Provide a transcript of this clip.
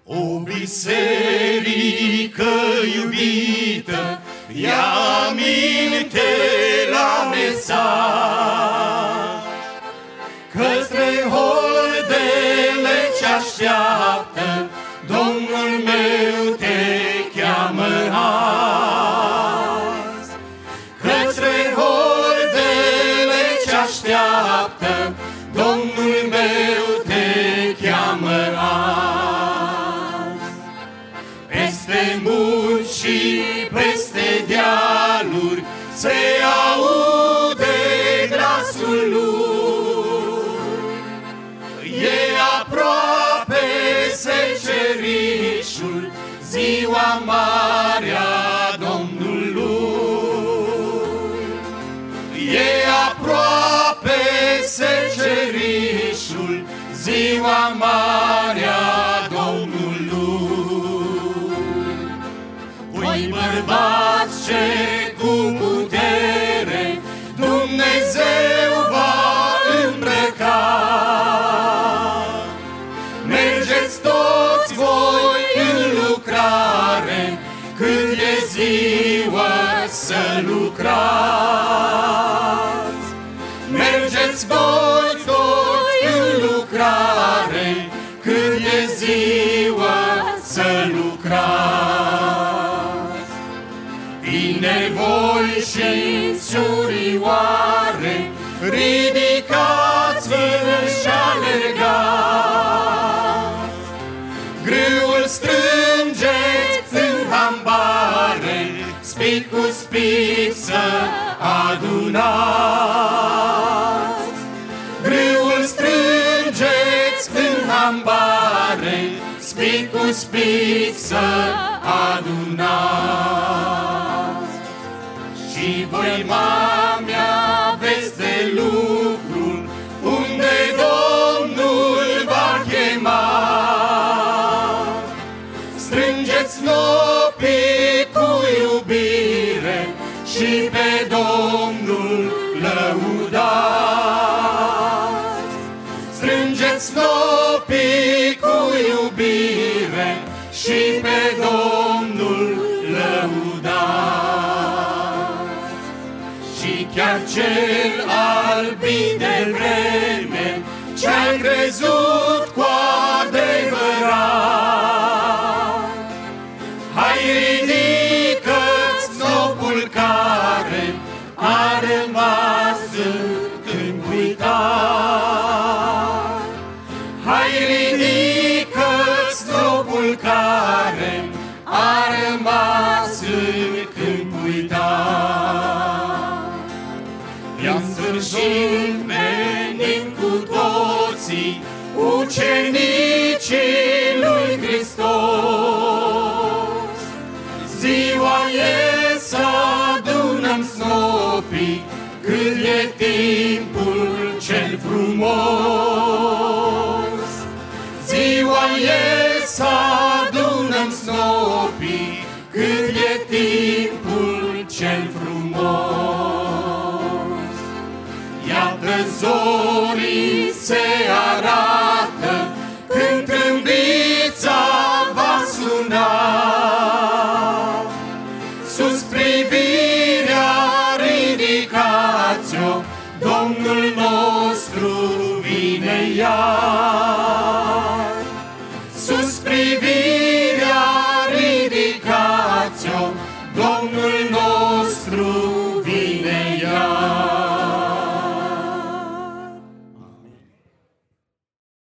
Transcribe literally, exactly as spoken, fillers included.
O biserică iubită, ia aminte la mesaj, către holdele ce așteaptă, Domnul meu te cheamă azi. Către holdele ce așteaptă, Domnul meu te cheamă azi. Peste munți și peste dealuri se aude glasul lui. E aproape secerișul, ziua mare a Domnului. E aproape secerișul, ziua mare a Domnului. Voi bărbați ce cu putere Dumnezeu va îmbrăca, mergeți toți voi în lucrare, cât e ziua să lucrați. Mergeți voi toți în lucrare, cât e ziua să lucrați. Tineri voi și surioare, ridicați-vă și alergați. Grâul strângeți în hambare, spic cu spic să adunați. Grâul strângeți în hambare, spic cu spic să adunați. Și voi, mame, aveți de lucru unde Domnul va chema. Strângeți snopii cu iubire și pe Domnul lăudați. Strângeți snopii cu iubire și pe Domnul lăudați. Și chiar cel albit de vreme ce-ai crezut cu adevărat, hai ridică-ți snopul care a rămas încâmpuitat. Hai ridică-ți snopul care a rămas încâmpuitat. În sfârșit venim cu toții ucenicii lui Hristos. Ziua e să adunăm snopii, cât e timpul cel frumos. Ziua e să adunăm snopii, cât e timpul cel frumos. Iată zorii se arată, când trâmbița va suna. Sus privirea ridicați-o, Domnul nostru vine iar. Sus privirea ridicați-o, Domnul nostru vine